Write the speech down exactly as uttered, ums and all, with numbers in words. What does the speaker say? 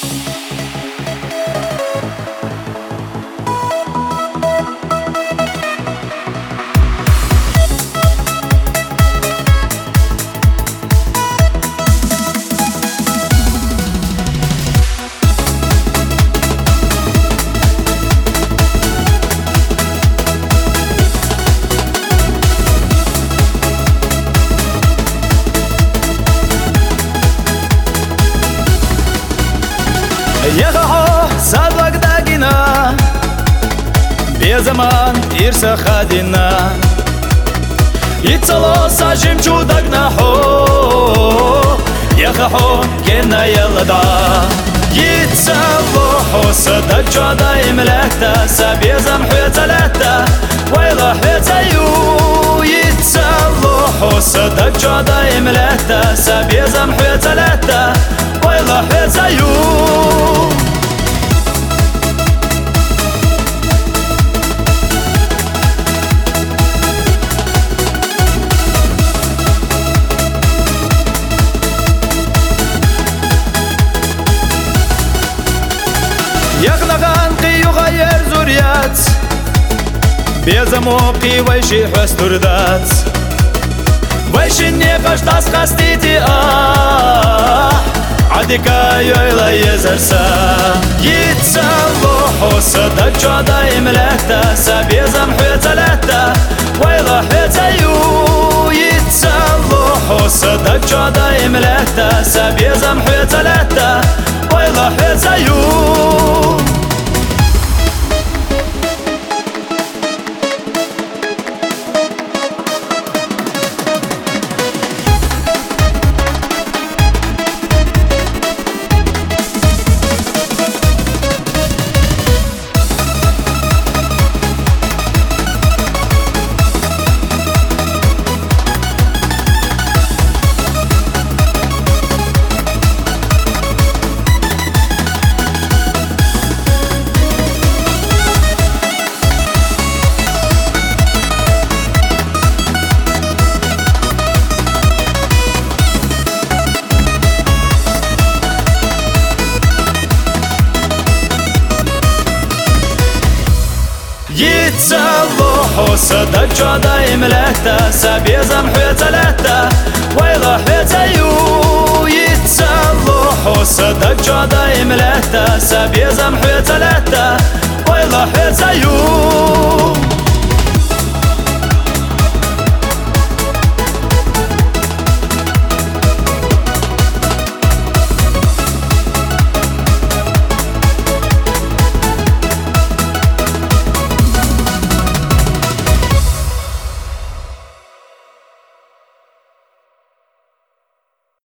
يخو صدق داقنا بزمان إرسا خادنا يتصلو ساجم جودقنا حو يخو كنا يلدا يتصلو حو صدق جودا يملكتا سبيزم حيتلتا ويلا حيتيو يتصلو حو صدق جودا يملكتا سبيزم حيتلتا ويلا حيتيو يغلغان قي يغير زوريات بيزموقي ويشي حستردات ويشي نيقش تاس خستيتي آه عديكا يويلا يزرسا يتسلوحو صدق جودا يملكتا سبيزم حيتلتا ويلا حيتيو يتسلوحو صدق جودا يملكتا سبيزم حيتلتا ويلا حيتيو يتصلوحو صدق جودا يملكتا سبيزم حيتلتا ويلا حيتيو يتصلوحو صدق جودا يملكتا سبيزم حيتلتا ويلا حيتيو